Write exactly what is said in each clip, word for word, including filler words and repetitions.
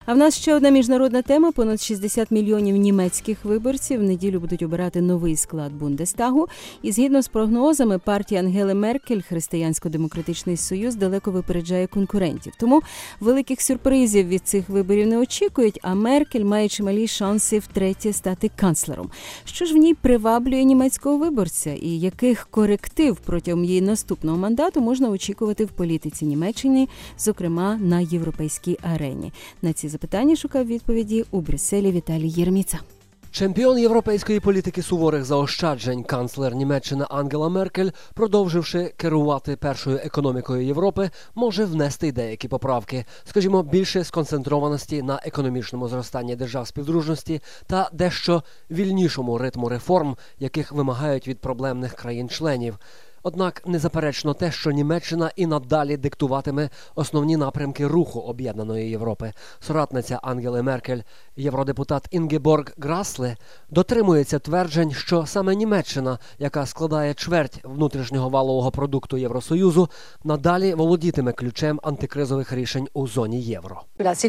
А в нас ще одна міжнародна тема. Понад шістдесят мільйонів німецьких виборців в неділю будуть обирати новий склад Бундестагу. І згідно з прогнозами, партія Ангели Меркель, Християнсько-демократичний союз, далеко випереджає конкурентів. Тому великих сюрпризів від цих виборів не очікують, а Меркель має чималі шанси втретє стати канцлером. Що ж в ній приваблює німецького виборця? І яких коректив протягом її наступного мандату можна очікувати в політиці Німеччини, зокрема на європейській арені? На ці запитання шукав відповіді у Брюсселі Віталій Єреміца. Чемпіон європейської політики суворих заощаджень, канцлер Німеччини Ангела Меркель, продовживши керувати першою економікою Європи, може внести деякі поправки. Скажімо, більше сконцентрованості на економічному зростанні держав співдружності та дещо вільнішому ритму реформ, яких вимагають від проблемних країн-членів. Однак незаперечно те, що Німеччина і надалі диктуватиме основні напрямки руху Об'єднаної Європи. Соратниця Ангели Меркель, євродепутат Інгеборг Грасле, дотримується тверджень, що саме Німеччина, яка складає чверть внутрішнього валового продукту Євросоюзу, надалі володітиме ключем антикризових рішень у зоні євро.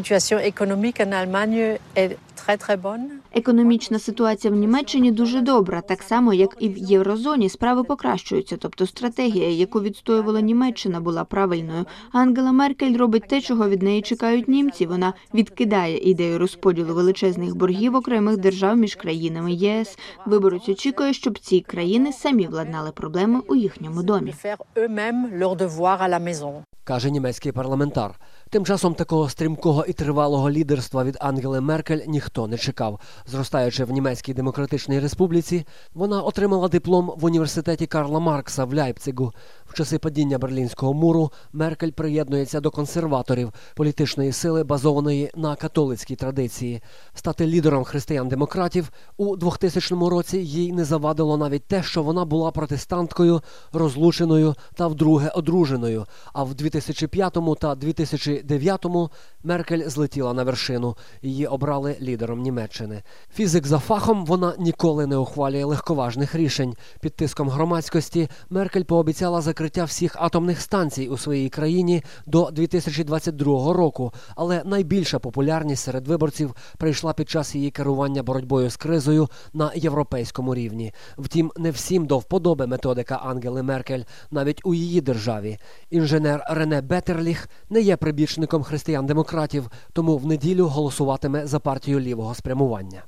Економічна ситуація в Німеччині дуже добра, так само, як і в Єврозоні. Справи покращуються, тобто стратегія, яку відстоювала Німеччина, була правильною. Ангела Меркель робить те, чого від неї чекають німці. Вона відкидає ідею розподілу величезних боргів окремих держав між країнами ЄС. Виборець очікує, щоб ці країни самі владнали проблеми у їхньому домі. Каже німецький парламентар. Тим часом такого стрімкого і тривалого лідерства від Ангели Меркель ніхто не чекав. Зростаючи в Німецькій Демократичній Республіці, вона отримала диплом в університеті Карла Маркса в Ляйпцигу. В часи падіння Берлінського муру Меркель приєднується до консерваторів, політичної сили, базованої на католицькій традиції. Стати лідером християн-демократів у двохтисячному році їй не завадило навіть те, що вона була протестанткою, розлученою та вдруге одруженою. А в дві тисячі п'ятому та дві тисячі дев'ятому Меркель злетіла на вершину. Її обрали лідером Німеччини. Фізик за фахом, вона ніколи не ухвалює легковажних рішень. Під тиском громадськості Меркель пообіцяла закриття всіх атомних станцій у своїй країні до дві тисячі двадцять другого року. Але найбільша популярність серед виборців прийшла під час її керування боротьбою з кризою на європейському рівні. Втім, не всім до вподоби методика Ангели Меркель, навіть у її державі. Інженер Рене Бетерліх не є прибічником християн-демократів, тому в неділю голосуватиме за партію лівого спрямування.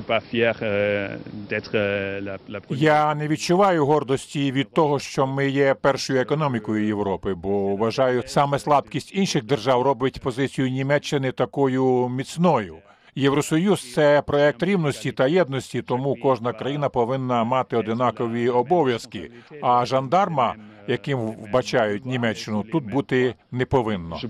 Я не відчуваю гордості від того, що ми є першою економікою Європи, бо вважаю, саме слабкість інших держав робить позицію Німеччини такою міцною. Євросоюз – це проект рівності та єдності, тому кожна країна повинна мати однакові обов'язки, а жандарма, яким вбачають Німеччину, тут бути не повинно.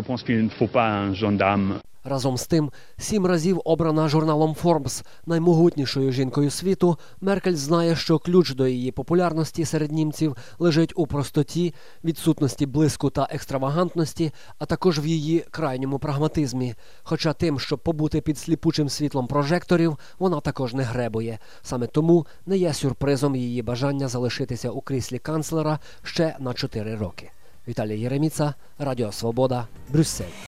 Разом з тим, сім разів обрана журналом Forbes наймогутнішою жінкою світу, Меркель знає, що ключ до її популярності серед німців лежить у простоті, відсутності блиску та екстравагантності, а також в її крайньому прагматизмі. Хоча тим, щоб побути під сліпучим світлом прожекторів, вона також не гребує. Саме тому не є сюрпризом її бажання залишитися у кріслі канцлера ще на чотири роки. Віталій Єреміца, Радіо Свобода, Брюссель.